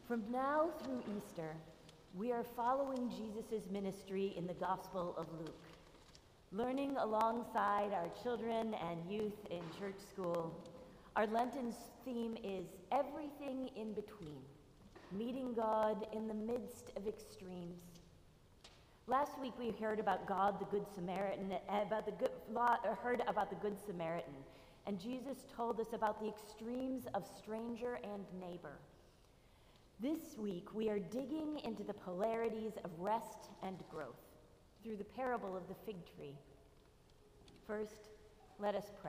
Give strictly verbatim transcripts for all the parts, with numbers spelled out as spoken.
From now through Easter, we are following Jesus' ministry in the Gospel of Luke, learning alongside our children and youth in church school. Our Lenten theme is everything in between, meeting God in the midst of extremes. Last week we heard about God, the Good Samaritan, about the good, heard about the Good Samaritan, and Jesus told us about the extremes of stranger and neighbor. This week we are digging into the polarities of rest and growth through the parable of the fig tree. First, let us pray.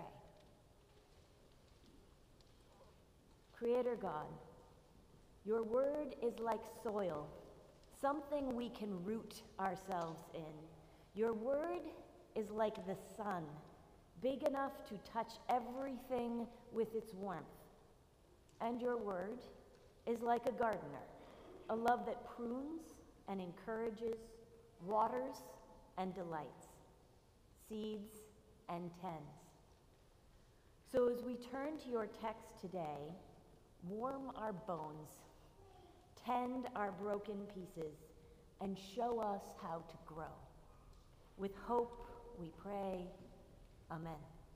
Creator God, your word is like soil, something we can root ourselves in. Your word is like the sun, big enough to touch everything with its warmth. And your word is like a gardener, a love that prunes and encourages, waters and delights, seeds and tends. So as we turn to your text today, warm our bones, tend our broken pieces, and show us how to grow. With hope, we pray. Amen.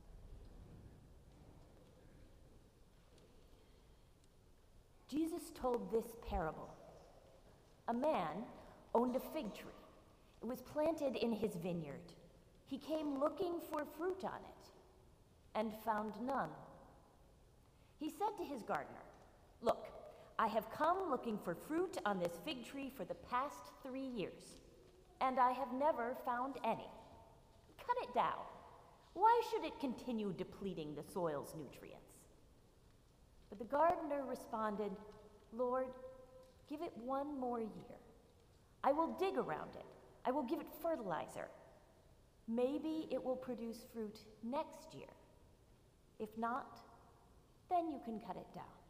Jesus told this parable. A man owned a fig tree. It was planted in his vineyard. He came looking for fruit on it and found none. He said to his gardener, "Look, I have come looking for fruit on this fig tree for the past three years, and I have never found any. Cut it down. Why should it continue depleting the soil's nutrients?" But the gardener responded, "Lord, give it one more year. I will dig around it. I will give it fertilizer. Maybe it will produce fruit next year. If not, then you can cut it down."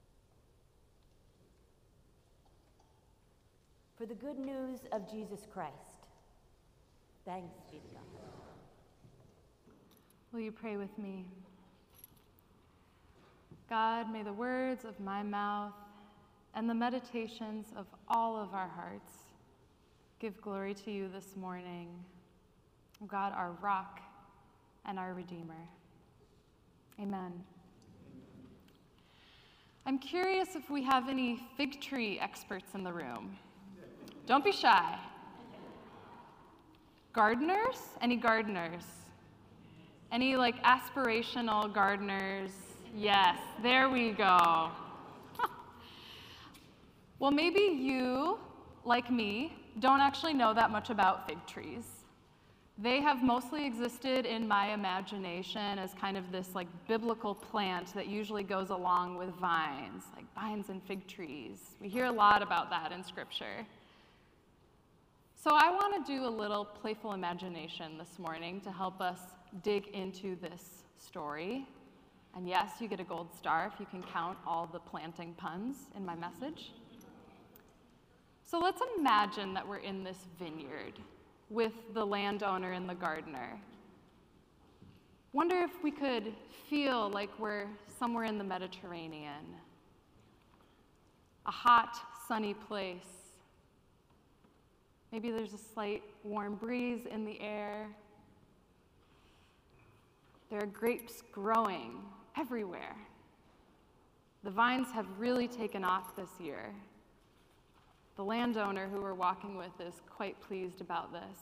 For the good news of Jesus Christ. Thanks be to God. Will you pray with me? God, may the words of my mouth and the meditations of all of our hearts give glory to you this morning. God, our rock and our Redeemer. Amen. I'm curious if we have any fig tree experts in the room. Don't be shy. Gardeners? Any gardeners? Any like aspirational gardeners? Yes, there we go. Well, maybe you, like me, don't actually know that much about fig trees. They have mostly existed in my imagination as kind of this like biblical plant that usually goes along with vines, like vines and fig trees. We hear a lot about that in Scripture. So I want to do a little playful imagination this morning to help us dig into this story. And yes, you get a gold star if you can count all the planting puns in my message. So let's imagine that we're in this vineyard with the landowner and the gardener. Wonder if we could feel like we're somewhere in the Mediterranean, a hot, sunny place. Maybe there's a slight warm breeze in the air. There are grapes growing everywhere. The vines have really taken off this year. The landowner who we're walking with is quite pleased about this.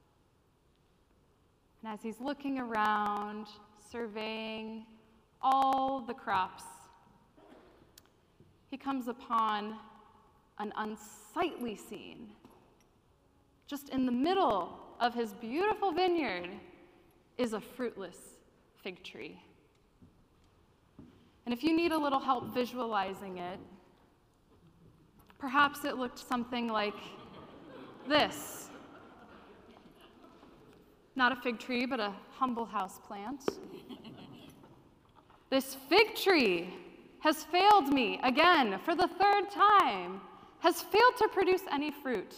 And as he's looking around, surveying all the crops, he comes upon an unsightly scene. Just in the middle of his beautiful vineyard is a fruitless fig tree. And if you need a little help visualizing it, perhaps it looked something like this. Not a fig tree, but a humble house plant. This fig tree has failed me again for the third time, has failed to produce any fruit.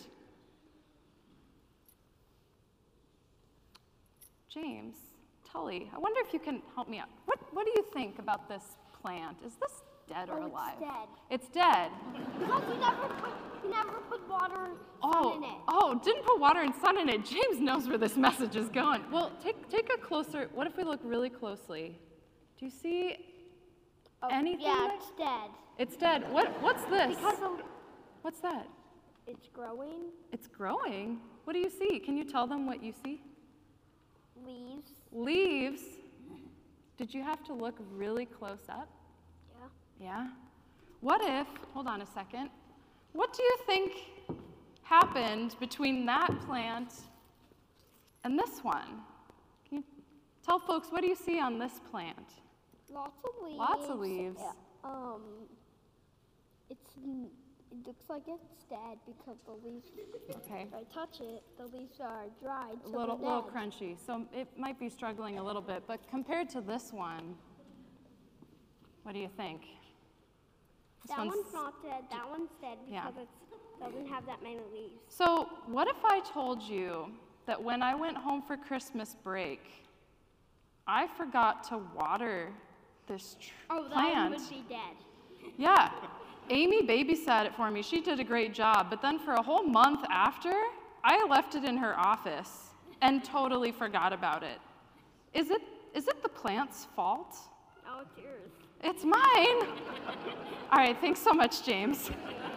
James, Tully, I wonder if you can help me out. What, what do you think about this plant? Is this dead or Oh, alive? it's dead. It's dead. Because you never put, you never put water and Oh, sun in it. oh, didn't put water and sun in it. James knows where this message is going. Well, take take a closer. What if we look really closely? Do you see Oh, anything? Yeah, there? it's dead. It's dead. What what's this? Because of, What's that? it's growing. It's growing. What do you see? Can you tell them what you see? Leaves. Leaves. Did you have to look really close up? Yeah. Yeah? What if, hold on a second, what do you think happened between that plant and this one? Can you tell folks, what do you see on this plant? Lots of leaves. Lots of leaves. Yeah. Um, it's n- it looks like it's dead because the leaves. Okay. If I touch it, the leaves are dried. A So little, they're little dead. crunchy, so it might be struggling a little bit, but compared to this one, what do you think? This That one's not dead. That one's dead because Yeah. it doesn't have that many leaves. So what if I told you that when I went home for Christmas break, I forgot to water this tr- Oh, that plant? one would be dead. Yeah, Amy babysat it for me. She did a great job, but then for a whole month after, I left it in her office and totally forgot about it. Is it, is it the plant's fault? Oh, it's yours. It's mine. All right, thanks so much, James.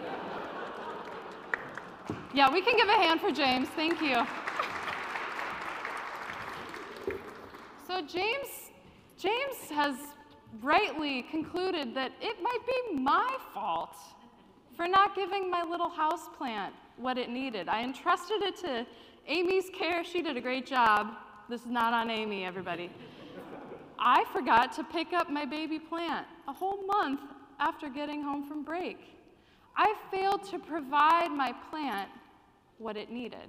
Yeah, we can give a hand for James. Thank you. So James, James has rightly concluded that it might be my fault for not giving my little house plant what it needed. I entrusted it to Amy's care. She did a great job. This is not on Amy, everybody. I forgot to pick up my baby plant a whole month after getting home from break. I failed to provide my plant what it needed.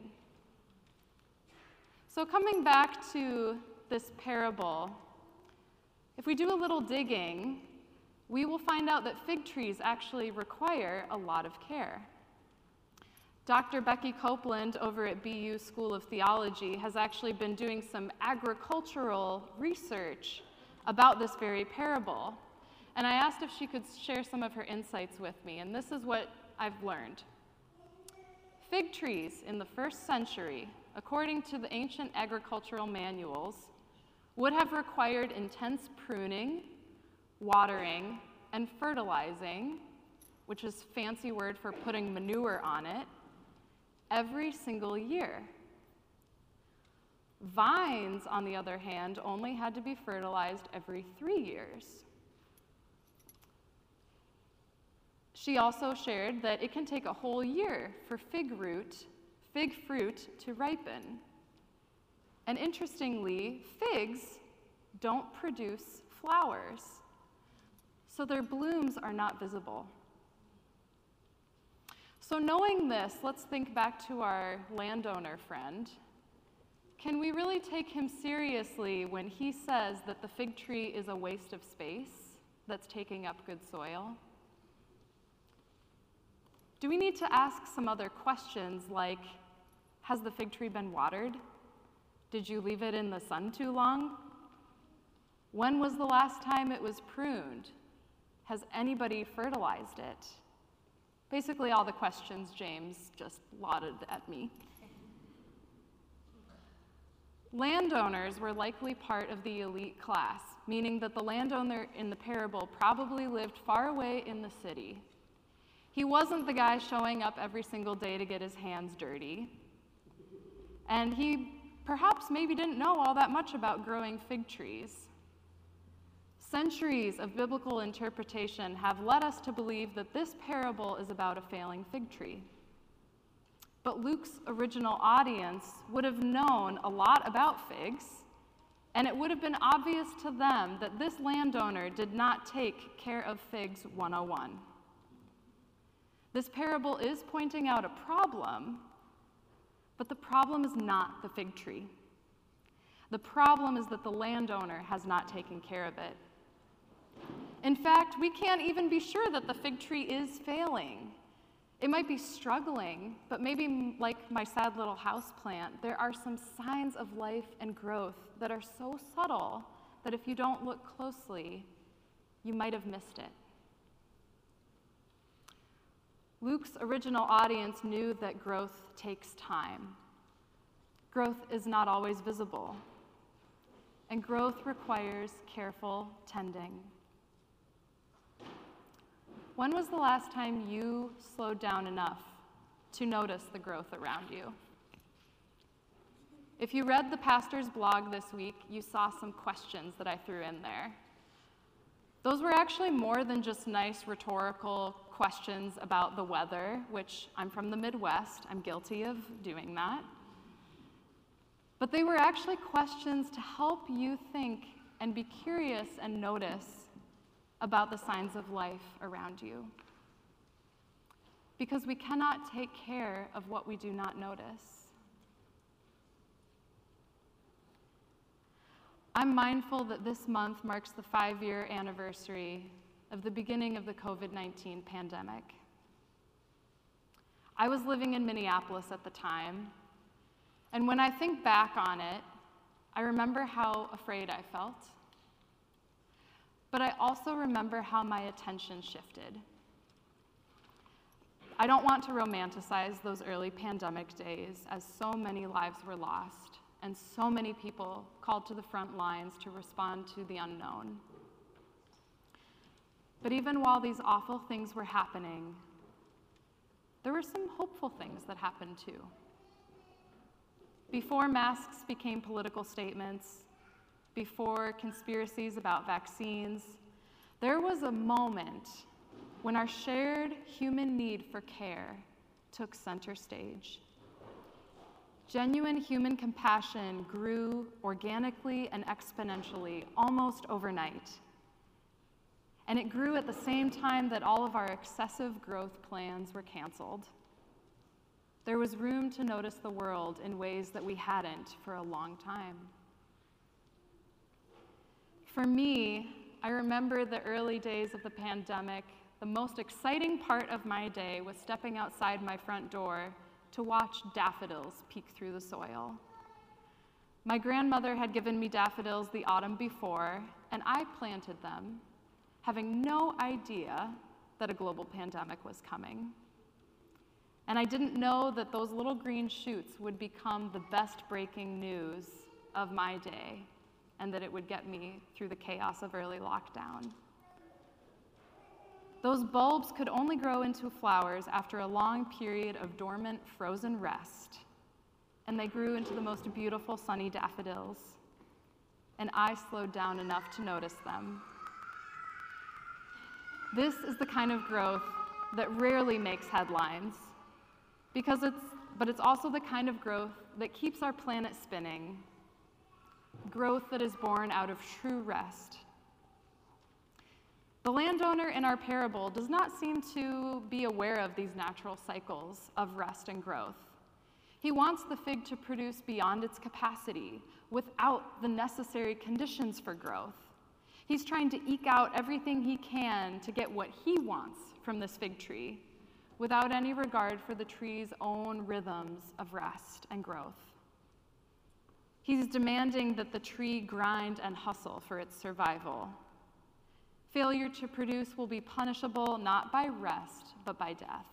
So coming back to this parable, if we do a little digging, we will find out that fig trees actually require a lot of care. Doctor Becky Copeland over at B U School of Theology has actually been doing some agricultural research about this very parable. And I asked if she could share some of her insights with me, and this is what I've learned. Fig trees in the first century, according to the ancient agricultural manuals, would have required intense pruning, watering, and fertilizing, which is a fancy word for putting manure on it, every single year. Vines, on the other hand, only had to be fertilized every three years. She also shared that it can take a whole year for fig root, fig fruit to ripen. And interestingly, figs don't produce flowers, so their blooms are not visible. So knowing this, let's think back to our landowner friend. Can we really take him seriously when he says that the fig tree is a waste of space that's taking up good soil? Do we need to ask some other questions like, has the fig tree been watered? Did you leave it in the sun too long? When was the last time it was pruned? Has anybody fertilized it? Basically all the questions James just lauded at me. Landowners were likely part of the elite class, meaning that the landowner in the parable probably lived far away in the city. He wasn't the guy showing up every single day to get his hands dirty. And he perhaps maybe didn't know all that much about growing fig trees. Centuries of biblical interpretation have led us to believe that this parable is about a failing fig tree. But Luke's original audience would have known a lot about figs, and it would have been obvious to them that this landowner did not take care of figs one oh one. This parable is pointing out a problem, but the problem is not the fig tree. The problem is that the landowner has not taken care of it. In fact, we can't even be sure that the fig tree is failing. It might be struggling, but maybe like my sad little house plant, there are some signs of life and growth that are so subtle that if you don't look closely, you might have missed it. Luke's original audience knew that growth takes time. Growth is not always visible, and growth requires careful tending. When was the last time you slowed down enough to notice the growth around you? If you read the pastor's blog this week, you saw some questions that I threw in there. Those were actually more than just nice rhetorical questions about the weather, which I'm from the Midwest, I'm guilty of doing that. But they were actually questions to help you think and be curious and notice about the signs of life around you. Because we cannot take care of what we do not notice. I'm mindful that this month marks the five-year anniversary of the beginning of the COVID nineteen pandemic. I was living in Minneapolis at the time, and when I think back on it, I remember how afraid I felt. But I also remember how my attention shifted. I don't want to romanticize those early pandemic days, as so many lives were lost and so many people called to the front lines to respond to the unknown. But even while these awful things were happening, there were some hopeful things that happened too. Before masks became political statements, before conspiracies about vaccines, there was a moment when our shared human need for care took center stage. Genuine human compassion grew organically and exponentially, almost overnight. And it grew at the same time that all of our excessive growth plans were canceled. There was room to notice the world in ways that we hadn't for a long time. For me, I remember the early days of the pandemic. The most exciting part of my day was stepping outside my front door to watch daffodils peek through the soil. My grandmother had given me daffodils the autumn before, and I planted them, having no idea that a global pandemic was coming. And I didn't know that those little green shoots would become the best breaking news of my day, and that it would get me through the chaos of early lockdown. Those bulbs could only grow into flowers after a long period of dormant, frozen rest, and they grew into the most beautiful sunny daffodils, and I slowed down enough to notice them. This is the kind of growth that rarely makes headlines, because it's, but it's also the kind of growth that keeps our planet spinning, growth that is born out of true rest. The landowner in our parable does not seem to be aware of these natural cycles of rest and growth. He wants the fig to produce beyond its capacity, without the necessary conditions for growth. He's trying to eke out everything he can to get what he wants from this fig tree, without any regard for the tree's own rhythms of rest and growth. He's demanding that the tree grind and hustle for its survival. Failure to produce will be punishable not by rest, but by death.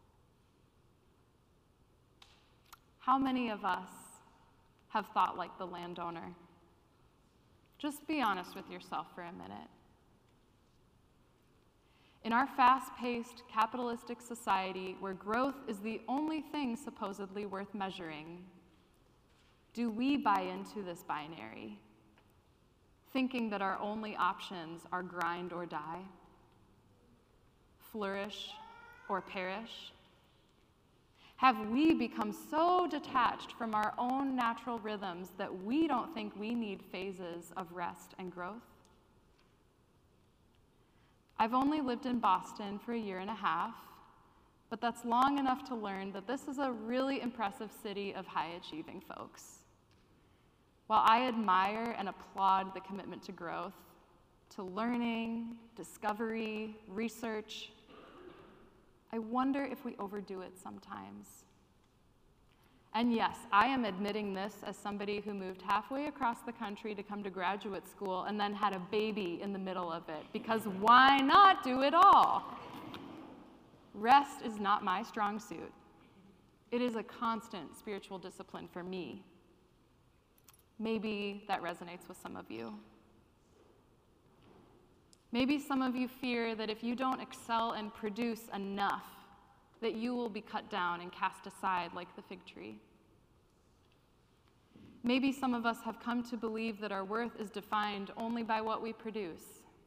How many of us have thought like the landowner? Just be honest with yourself for a minute. In our fast-paced, capitalistic society where growth is the only thing supposedly worth measuring, do we buy into this binary, thinking that our only options are grind or die, flourish or perish? Have we become so detached from our own natural rhythms that we don't think we need phases of rest and growth? I've only lived in Boston for a year and a half, but that's long enough to learn that this is a really impressive city of high-achieving folks. While I admire and applaud the commitment to growth, to learning, discovery, research, I wonder if we overdo it sometimes. And yes, I am admitting this as somebody who moved halfway across the country to come to graduate school and then had a baby in the middle of it, because why not do it all? rest is not my strong suit. It is a constant spiritual discipline for me. Maybe that resonates with some of you. Maybe some of you fear that if you don't excel and produce enough, that you will be cut down and cast aside like the fig tree. Maybe some of us have come to believe that our worth is defined only by what we produce.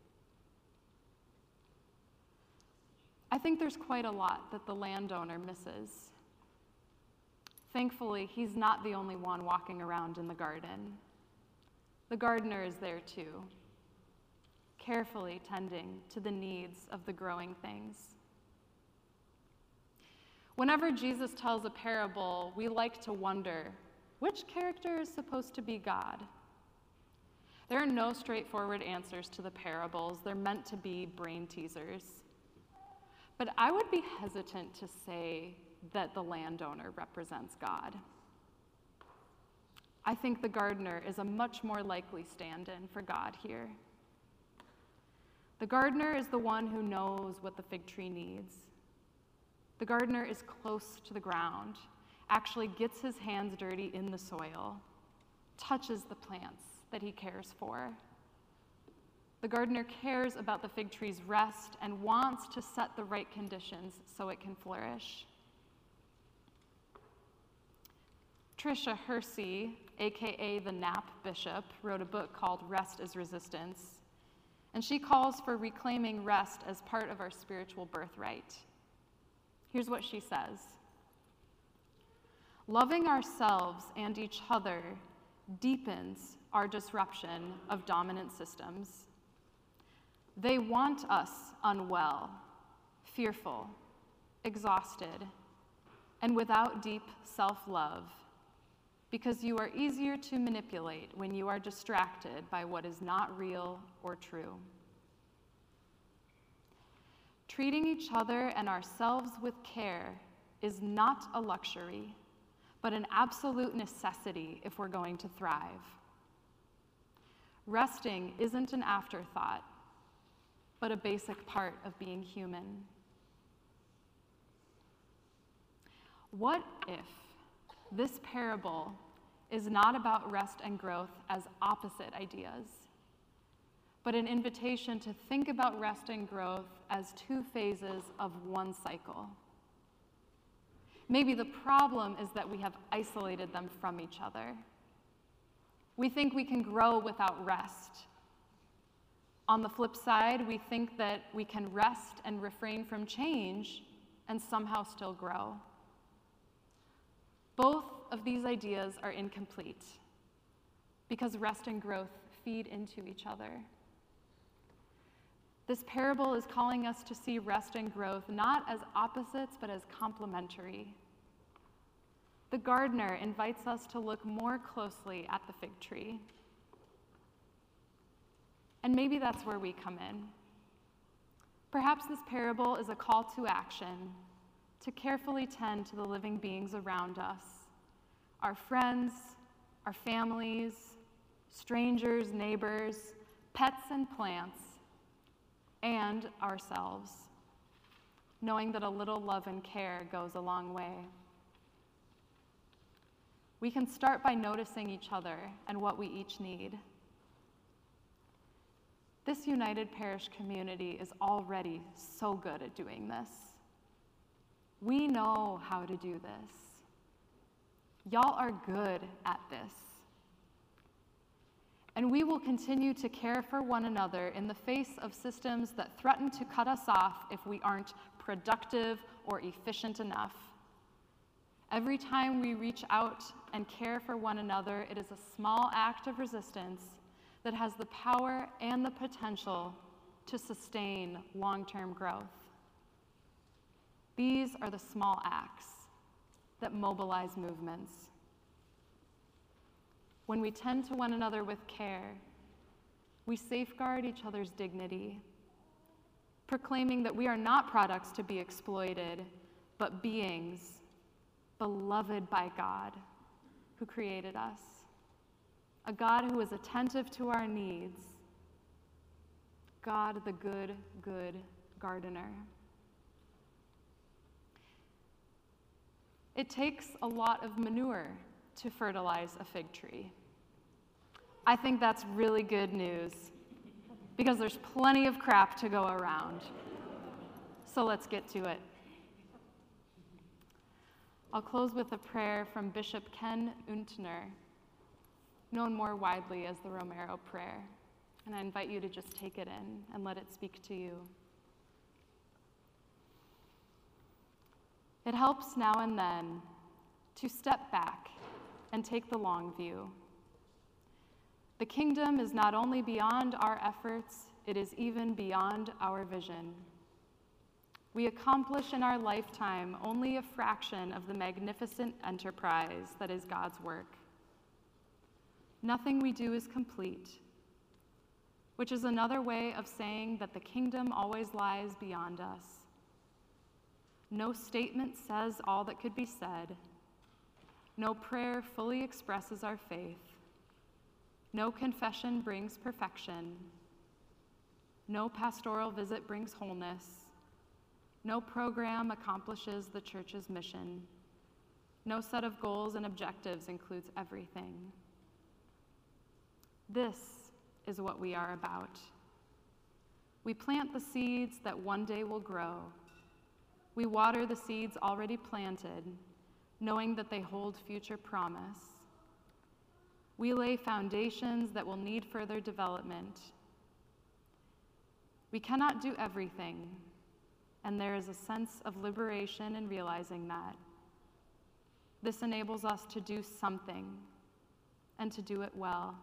I think there's quite a lot that the landowner misses. Thankfully, he's not the only one walking around in the garden. The gardener is there too, carefully tending to the needs of the growing things. Whenever Jesus tells a parable, we like to wonder, which character is supposed to be God? There are no straightforward answers to the parables. They're meant to be brain teasers. But I would be hesitant to say that the landowner represents God. I think the gardener is a much more likely stand-in for God here. The gardener is the one who knows what the fig tree needs. The gardener is close to the ground, actually gets his hands dirty in the soil, touches the plants that he cares for. The gardener cares about the fig tree's rest and wants to set the right conditions so it can flourish. Tricia Hersey, aka the Nap Bishop, wrote a book called Rest is Resistance, and she calls for reclaiming rest as part of our spiritual birthright. Here's what she says. Loving ourselves and each other deepens our disruption of dominant systems. They want us unwell, fearful, exhausted, and without deep self-love, because you are easier to manipulate when you are distracted by what is not real or true. Treating each other and ourselves with care is not a luxury, but an absolute necessity if we're going to thrive. Resting isn't an afterthought, but a basic part of being human. What if this parable is not about rest and growth as opposite ideas, but an invitation to think about rest and growth as two phases of one cycle? Maybe the problem is that we have isolated them from each other. We think we can grow without rest. On the flip side, we think that we can rest and refrain from change and somehow still grow. Both of these ideas are incomplete because rest and growth feed into each other. This parable is calling us to see rest and growth not as opposites, but as complementary. The gardener invites us to look more closely at the fig tree. And maybe that's where we come in. Perhaps this parable is a call to action, to carefully tend to the living beings around us, our friends, our families, strangers, neighbors, pets and plants, and ourselves, knowing that a little love and care goes a long way. We can start by noticing each other and what we each need. This United Parish community is already so good at doing this. We know how to do this. Y'all are good at this. And we will continue to care for one another in the face of systems that threaten to cut us off if we aren't productive or efficient enough. Every time we reach out and care for one another, it is a small act of resistance that has the power and the potential to sustain long-term growth. These are the small acts that mobilize movements. When we tend to one another with care, we safeguard each other's dignity, proclaiming that we are not products to be exploited, but beings beloved by God, who created us. A God who is attentive to our needs. God, the good, good gardener. It takes a lot of manure to fertilize a fig tree. I think that's really good news because there's plenty of crap to go around. So let's get to it. I'll close with a prayer from Bishop Ken Untner, known more widely as the Romero Prayer. And I invite you to just take it in and let it speak to you. It helps now and then to step back and take the long view. The kingdom is not only beyond our efforts, it is even beyond our vision. We accomplish in our lifetime only a fraction of the magnificent enterprise that is God's work. Nothing we do is complete, which is another way of saying that the kingdom always lies beyond us. No statement says all that could be said. No prayer fully expresses our faith. No confession brings perfection. No pastoral visit brings wholeness. No program accomplishes the church's mission. No set of goals and objectives includes everything. This is what we are about. We plant the seeds that one day will grow. We water the seeds already planted, knowing that they hold future promise. We lay foundations that will need further development. We cannot do everything, and there is a sense of liberation in realizing that. This enables us to do something, and to do it well.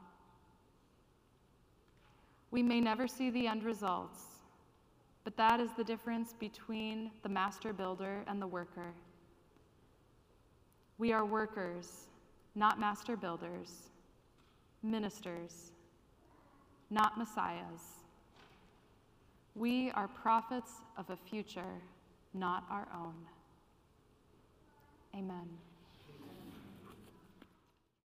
We may never see the end results, but that is the difference between the master builder and the worker. We are workers, not master builders, ministers, not messiahs. We are prophets of a future not our own. Amen.